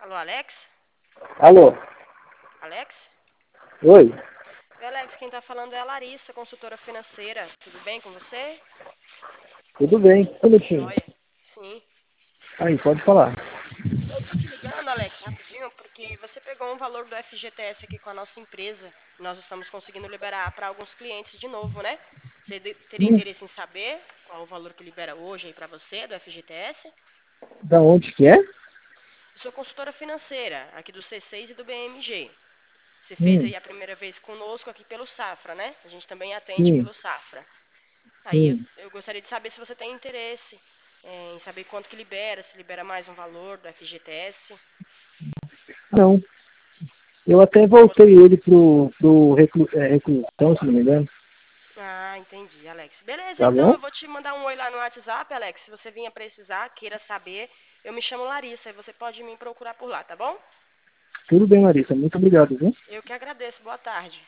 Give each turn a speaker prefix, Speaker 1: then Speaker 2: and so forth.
Speaker 1: Alô, Alex?
Speaker 2: Alô?
Speaker 1: Alex?
Speaker 2: Oi?
Speaker 1: Oi, Alex, quem tá falando é a Larissa, consultora financeira. Tudo bem com você?
Speaker 2: Tudo bem? Um minutinho.
Speaker 1: Joia. Sim.
Speaker 2: Aí, pode falar.
Speaker 1: Eu tô te ligando, Alex, rapidinho, porque você pegou um valor do FGTS aqui com a nossa empresa. E nós estamos conseguindo liberar para alguns clientes de novo, né? Você teria
Speaker 2: Hum,
Speaker 1: interesse em saber qual o valor que libera hoje aí para você do FGTS?
Speaker 2: da onde que é?
Speaker 1: Eu sou consultora financeira, aqui do C6 e do BMG. Você fez
Speaker 2: Hum,
Speaker 1: aí a primeira vez conosco aqui pelo Safra, né? A gente também atende
Speaker 2: sim,
Speaker 1: pelo Safra. Aí
Speaker 2: sim.
Speaker 1: eu gostaria de saber se você tem interesse em saber quanto que libera, se libera mais um valor do FGTS.
Speaker 2: Não, eu até
Speaker 1: Você-
Speaker 2: voltei ele pro reclusão, se não me engano.
Speaker 1: Ah, entendi, Alex. Beleza,
Speaker 2: Tá
Speaker 1: então
Speaker 2: bom?
Speaker 1: eu vou te mandar um oi lá no WhatsApp, Alex. Se você vinha precisar, queira saber, eu me chamo Larissa e você pode me procurar por lá, tá bom?
Speaker 2: Tudo bem, Larissa. Muito obrigado, viu?
Speaker 1: Eu que agradeço. Boa tarde.